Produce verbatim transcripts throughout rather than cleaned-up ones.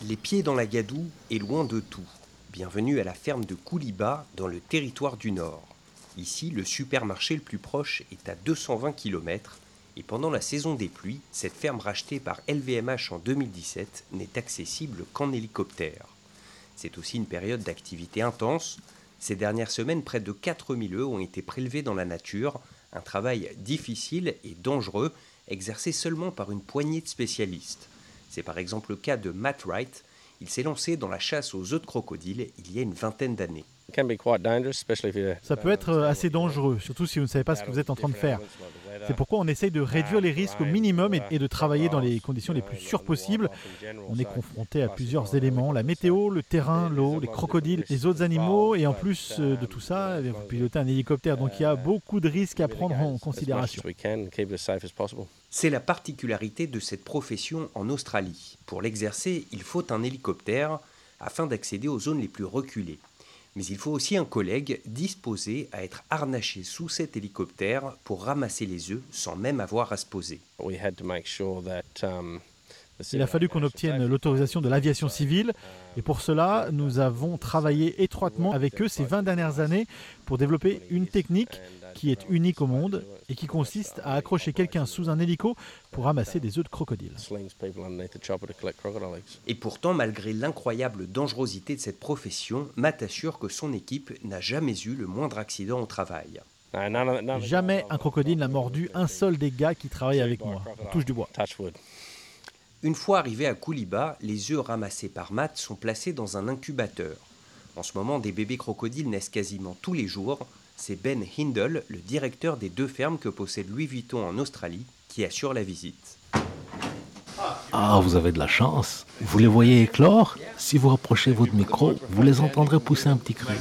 Les pieds dans la gadoue et loin de tout. Bienvenue à la ferme de Kouliba, dans le territoire du Nord. Ici, le supermarché le plus proche est à deux cent vingt kilomètres et pendant la saison des pluies, cette ferme rachetée par L V M H en deux mille dix-sept n'est accessible qu'en hélicoptère. C'est aussi une période d'activité intense. Ces dernières semaines, près de quatre mille œufs ont été prélevés dans la nature, un travail difficile et dangereux, exercé seulement par une poignée de spécialistes. C'est par exemple le cas de Matt Wright. Il s'est lancé dans la chasse aux œufs de crocodile il y a une vingtaine d'années. Ça peut être assez dangereux, surtout si vous ne savez pas ce que vous êtes en train de faire. C'est pourquoi on essaye de réduire les risques au minimum et de travailler dans les conditions les plus sûres possibles. On est confronté à plusieurs éléments, la météo, le terrain, l'eau, les crocodiles, les autres animaux, et en plus de tout ça, vous pilotez un hélicoptère, donc il y a beaucoup de risques à prendre en considération. C'est la particularité de cette profession en Australie. Pour l'exercer, il faut un hélicoptère afin d'accéder aux zones les plus reculées. Mais il faut aussi un collègue disposé à être harnaché sous cet hélicoptère pour ramasser les œufs sans même avoir à se poser. Il a fallu qu'on obtienne l'autorisation de l'aviation civile et pour cela, nous avons travaillé étroitement avec eux ces vingt dernières années pour développer une technique qui est unique au monde et qui consiste à accrocher quelqu'un sous un hélico pour ramasser des œufs de crocodile. Et pourtant, malgré l'incroyable dangerosité de cette profession, Matt assure que son équipe n'a jamais eu le moindre accident au travail. Jamais un crocodile n'a mordu un seul des gars qui travaillent avec moi. On touche du bois. Une fois arrivés à Kouliba, les œufs ramassés par Matt sont placés dans un incubateur. En ce moment, des bébés crocodiles naissent quasiment tous les jours. C'est Ben Hindle, le directeur des deux fermes que possède Louis Vuitton en Australie, qui assure la visite. Ah, vous avez de la chance. Vous les voyez éclore? Si vous rapprochez votre micro, vous les entendrez pousser un petit cri.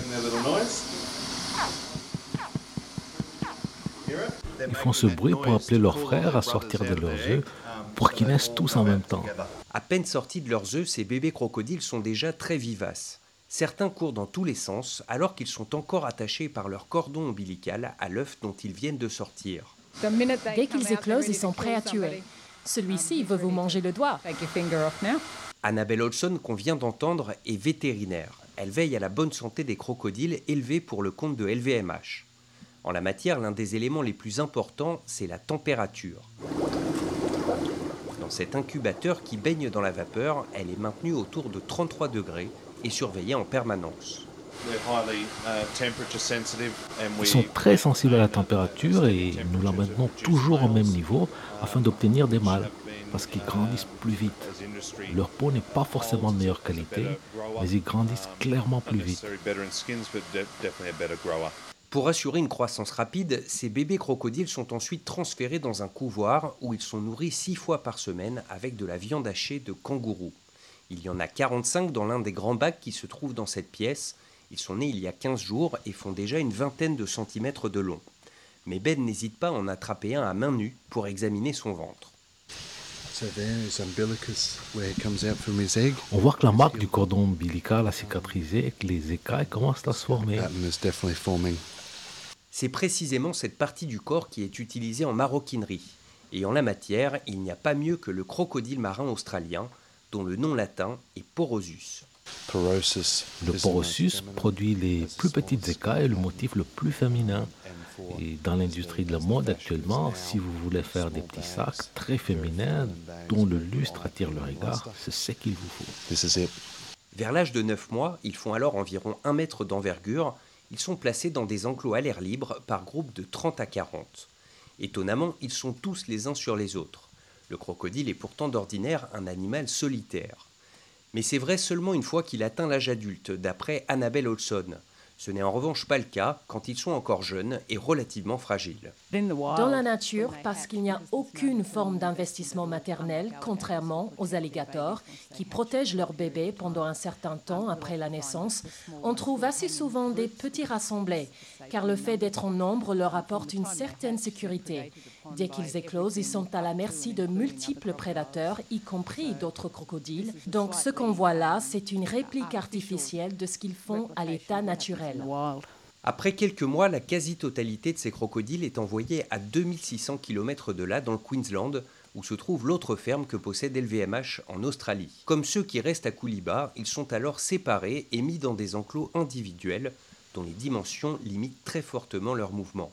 Ils font ce bruit pour appeler leurs frères à sortir de leurs œufs pour qu'ils naissent tous en même temps. À peine sortis de leurs œufs, ces bébés crocodiles sont déjà très vivaces. Certains courent dans tous les sens alors qu'ils sont encore attachés par leur cordon ombilical à l'œuf dont ils viennent de sortir. Dès qu'ils éclosent, ils sont prêts à tuer. Celui-ci veut vous manger le doigt. Annabelle Olson, qu'on vient d'entendre, est vétérinaire. Elle veille à la bonne santé des crocodiles élevés pour le compte de L V M H. En la matière, l'un des éléments les plus importants, c'est la température. Dans cet incubateur qui baigne dans la vapeur, elle est maintenue autour de trente-trois degrés et surveillée en permanence. Ils sont très sensibles à la température et nous la maintenons toujours au même niveau afin d'obtenir des mâles, parce qu'ils grandissent plus vite. Leur peau n'est pas forcément de meilleure qualité, mais ils grandissent clairement plus vite. Pour assurer une croissance rapide, ces bébés crocodiles sont ensuite transférés dans un couvoir où ils sont nourris six fois par semaine avec de la viande hachée de kangourou. Il y en a quarante-cinq dans l'un des grands bacs qui se trouve dans cette pièce. Ils sont nés il y a quinze jours et font déjà une vingtaine de centimètres de long. Mais Ben n'hésite pas à en attraper un à main nue pour examiner son ventre. On voit que la marque du cordon ombilical a cicatrisé et que les écailles commencent à se former. C'est précisément cette partie du corps qui est utilisée en maroquinerie. Et en la matière, il n'y a pas mieux que le crocodile marin australien, dont le nom latin est Porosus. Le Porosus produit les plus petites écailles, le motif le plus féminin. Et dans l'industrie de la mode actuellement, si vous voulez faire des petits sacs très féminins dont le lustre attire le regard, c'est ce qu'il vous faut. Vers l'âge de neuf mois, ils font alors environ un mètre d'envergure. Ils sont placés dans des enclos à l'air libre par groupe de trente à quarante. Étonnamment, ils sont tous les uns sur les autres. Le crocodile est pourtant d'ordinaire un animal solitaire. Mais c'est vrai seulement une fois qu'il atteint l'âge adulte, d'après Annabelle Olson. Ce n'est en revanche pas le cas quand ils sont encore jeunes et relativement fragiles. Dans la nature, parce qu'il n'y a aucune forme d'investissement maternel, contrairement aux alligators, qui protègent leurs bébés pendant un certain temps après la naissance, on trouve assez souvent des petits rassemblés, car le fait d'être en nombre leur apporte une certaine sécurité. Dès qu'ils éclosent, ils sont à la merci de multiples prédateurs, y compris d'autres crocodiles. Donc ce qu'on voit là, c'est une réplique artificielle de ce qu'ils font à l'état naturel. Après quelques mois, la quasi-totalité de ces crocodiles est envoyée à deux mille six cents kilomètres de là, dans le Queensland, où se trouve l'autre ferme que possède L V M H en Australie. Comme ceux qui restent à Coolibah, ils sont alors séparés et mis dans des enclos individuels dont les dimensions limitent très fortement leur mouvement.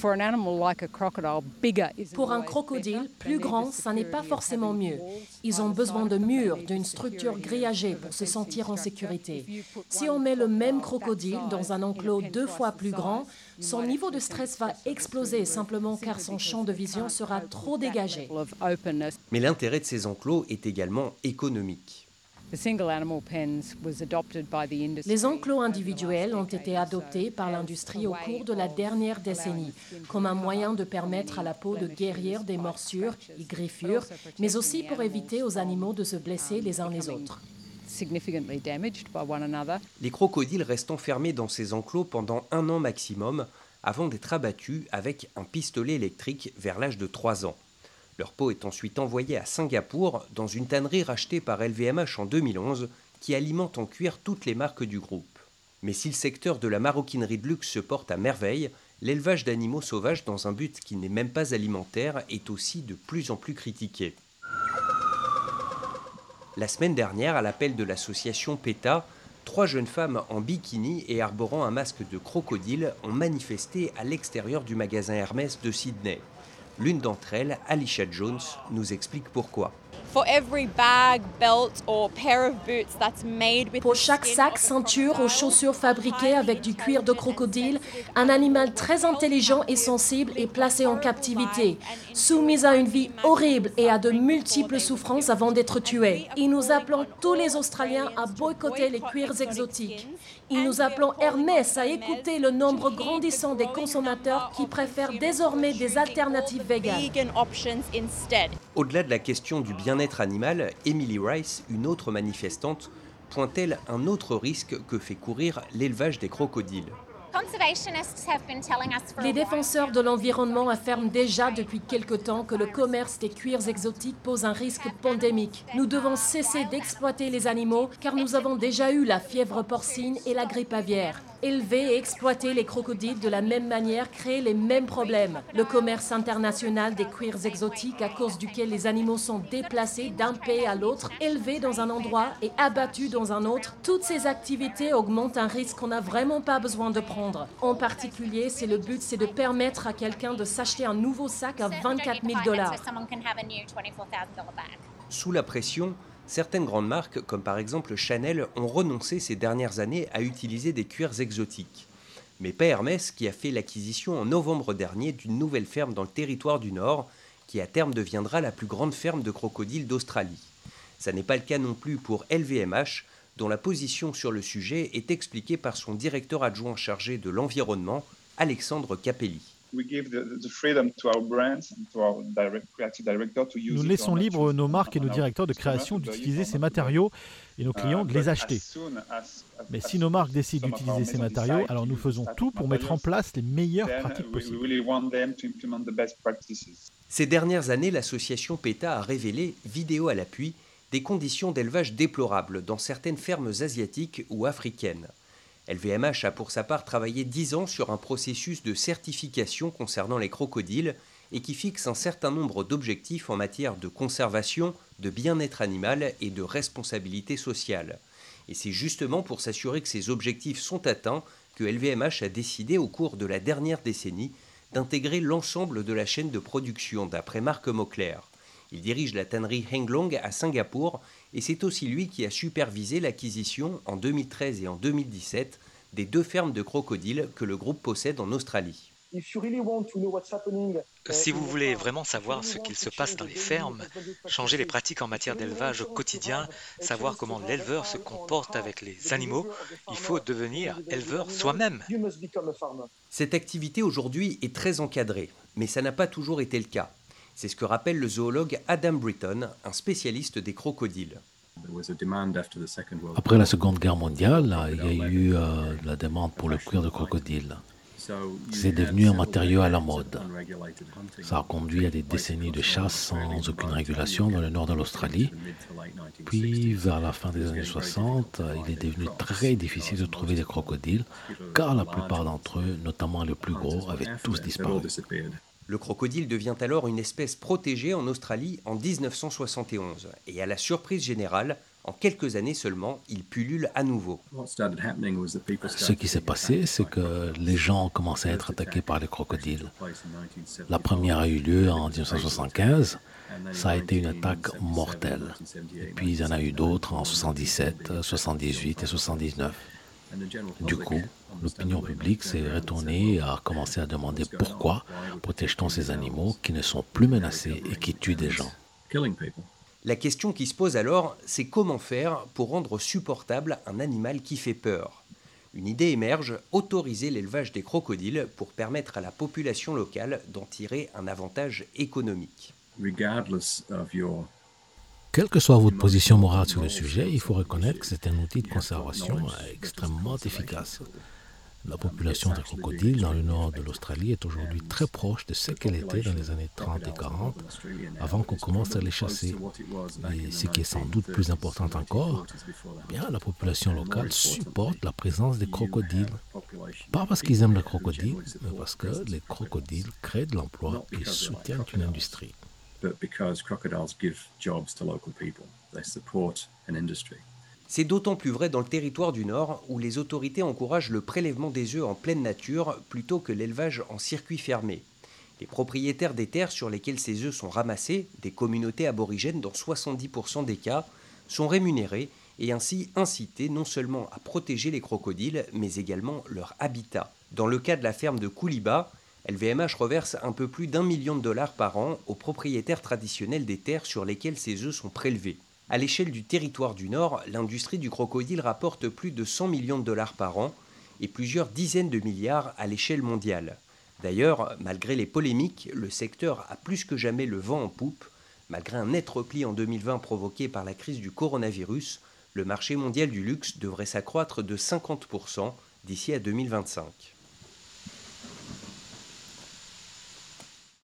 Pour un crocodile, plus grand, ça n'est pas forcément mieux. Ils ont besoin de murs, d'une structure grillagée pour se sentir en sécurité. Si on met le même crocodile dans un enclos deux fois plus grand, son niveau de stress va exploser simplement car son champ de vision sera trop dégagé. Mais l'intérêt de ces enclos est également économique. Les enclos individuels ont été adoptés par l'industrie au cours de la dernière décennie comme un moyen de permettre à la peau de guérir des morsures et griffures, mais aussi pour éviter aux animaux de se blesser les uns les autres. Les crocodiles restent enfermés dans ces enclos pendant un an maximum avant d'être abattus avec un pistolet électrique vers l'âge de trois ans. Leur peau est ensuite envoyée à Singapour dans une tannerie rachetée par L V M H en deux mille onze qui alimente en cuir toutes les marques du groupe. Mais si le secteur de la maroquinerie de luxe se porte à merveille, l'élevage d'animaux sauvages dans un but qui n'est même pas alimentaire est aussi de plus en plus critiqué. La semaine dernière, à l'appel de l'association PETA, trois jeunes femmes en bikini et arborant un masque de crocodile ont manifesté à l'extérieur du magasin Hermès de Sydney. L'une d'entre elles, Alicia Jones, nous explique pourquoi. Pour chaque sac, ceinture ou chaussures fabriquées avec du cuir de crocodile, un animal très intelligent et sensible est placé en captivité, soumis à une vie horrible et à de multiples souffrances avant d'être tué. Et nous appelons tous les Australiens à boycotter les cuirs exotiques. Et nous appelons Hermès à écouter le nombre grandissant des consommateurs qui préfèrent désormais des alternatives véganes. Au-delà de la question du bien-être animal, Emily Rice, une autre manifestante, pointe-t-elle un autre risque que fait courir l'élevage des crocodiles. Les défenseurs de l'environnement affirment déjà depuis quelque temps que le commerce des cuirs exotiques pose un risque pandémique. Nous devons cesser d'exploiter les animaux car nous avons déjà eu la fièvre porcine et la grippe aviaire. Élever et exploiter les crocodiles de la même manière crée les mêmes problèmes. Le commerce international des cuirs exotiques à cause duquel les animaux sont déplacés d'un pays à l'autre, élevés dans un endroit et abattus dans un autre, toutes ces activités augmentent un risque qu'on n'a vraiment pas besoin de prendre. En particulier, c'est le but, c'est de permettre à quelqu'un de s'acheter un nouveau sac à vingt-quatre mille dollars. Sous la pression, certaines grandes marques, comme par exemple Chanel, ont renoncé ces dernières années à utiliser des cuirs exotiques. Mais pas Hermès, qui a fait l'acquisition en novembre dernier d'une nouvelle ferme dans le territoire du Nord, qui à terme deviendra la plus grande ferme de crocodiles d'Australie. Ça n'est pas le cas non plus pour L V M H, dont la position sur le sujet est expliquée par son directeur adjoint chargé de l'environnement, Alexandre Capelli. Nous laissons libre nos marques et nos directeurs de création d'utiliser ces matériaux et nos clients de les acheter. Mais si nos marques décident d'utiliser ces matériaux, alors nous faisons tout pour mettre en place les meilleures pratiques possibles. Ces dernières années, l'association PETA a révélé, vidéo à l'appui, des conditions d'élevage déplorables dans certaines fermes asiatiques ou africaines. L V M H a pour sa part travaillé dix ans sur un processus de certification concernant les crocodiles et qui fixe un certain nombre d'objectifs en matière de conservation, de bien-être animal et de responsabilité sociale. Et c'est justement pour s'assurer que ces objectifs sont atteints que L V M H a décidé au cours de la dernière décennie d'intégrer l'ensemble de la chaîne de production d'après Marc Mauclair. Il dirige la tannerie Heng Long à Singapour et c'est aussi lui qui a supervisé l'acquisition en deux mille treize et en deux mille dix-sept des deux fermes de crocodiles que le groupe possède en Australie. Si vous voulez vraiment savoir ce qu'il se passe dans les fermes, changer les pratiques en matière d'élevage au quotidien, savoir comment l'éleveur se comporte avec les animaux, il faut devenir éleveur soi-même. Cette activité aujourd'hui est très encadrée, mais ça n'a pas toujours été le cas. C'est ce que rappelle le zoologue Adam Britton, un spécialiste des crocodiles. Après la Seconde Guerre mondiale, il y a eu euh, la demande pour le cuir de crocodile. C'est devenu un matériau à la mode. Ça a conduit à des décennies de chasse sans aucune régulation dans le nord de l'Australie. Puis, vers la fin des années soixante, il est devenu très difficile de trouver des crocodiles, car la plupart d'entre eux, notamment les plus gros, avaient tous disparu. Le crocodile devient alors une espèce protégée en Australie en dix-neuf cent soixante et onze. Et à la surprise générale, en quelques années seulement, il pullule à nouveau. Ce qui s'est passé, c'est que les gens ont commencé à être attaqués par les crocodiles. La première a eu lieu en dix-neuf cent soixante-quinze. Ça a été une attaque mortelle. Et puis il y en a eu d'autres en soixante-dix-sept, soixante-dix-huit et soixante-dix-neuf. Du coup, l'opinion publique s'est retournée et a commencé à demander pourquoi protège-t-on ces animaux qui ne sont plus menacés et qui tuent des gens. La question qui se pose alors, c'est comment faire pour rendre supportable un animal qui fait peur. Une idée émerge, autoriser l'élevage des crocodiles pour permettre à la population locale d'en tirer un avantage économique. Quelle que soit votre position morale sur le sujet, il faut reconnaître que c'est un outil de conservation extrêmement efficace. La population de crocodiles dans le nord de l'Australie est aujourd'hui très proche de ce qu'elle était dans les années trente et quarante, avant qu'on commence à les chasser. Et ce qui est sans doute plus important encore, bien, la population locale supporte la présence des crocodiles. Pas parce qu'ils aiment les crocodiles, mais parce que les crocodiles créent de l'emploi et soutiennent une industrie. C'est d'autant plus vrai dans le territoire du Nord où les autorités encouragent le prélèvement des œufs en pleine nature plutôt que l'élevage en circuit fermé. Les propriétaires des terres sur lesquelles ces œufs sont ramassés, des communautés aborigènes dans soixante-dix pour cent des cas, sont rémunérés et ainsi incités non seulement à protéger les crocodiles, mais également leur habitat. Dans le cas de la ferme de Coolibah, L V M H reverse un peu plus d'un million de dollars par an aux propriétaires traditionnels des terres sur lesquelles ces œufs sont prélevés. À l'échelle du territoire du Nord, l'industrie du crocodile rapporte plus de cent millions de dollars par an et plusieurs dizaines de milliards à l'échelle mondiale. D'ailleurs, malgré les polémiques, le secteur a plus que jamais le vent en poupe. Malgré un net repli en deux mille vingt provoqué par la crise du coronavirus, le marché mondial du luxe devrait s'accroître de cinquante pour cent d'ici à deux mille vingt-cinq.